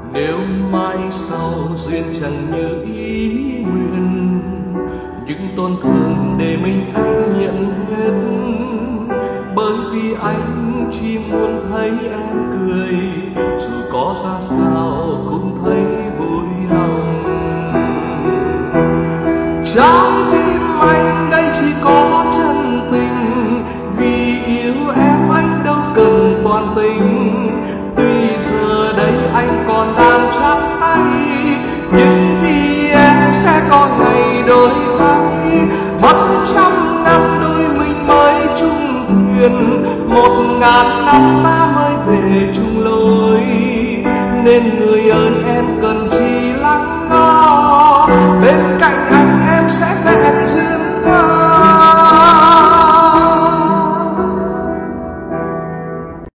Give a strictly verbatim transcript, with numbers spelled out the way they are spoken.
Nếu mai sau duyên chẳng như ý nguyện, những tổn thương để mình anh nhận hết. Bởi vì anh chỉ muốn thấy em cười, dù có ra sao cũng thấy vui lòng. Trái tim anh đây chỉ có chân tình, vì yêu em anh đâu cần toàn tình. Tuy giờ đây anh còn đang chắc tay, nhưng vì em sẽ có ngày đổi thay. Mất trăm năm đôi mình mới chung thuyền, một ngàn năm ta mới về chung lối. Nên người ơn em cần chi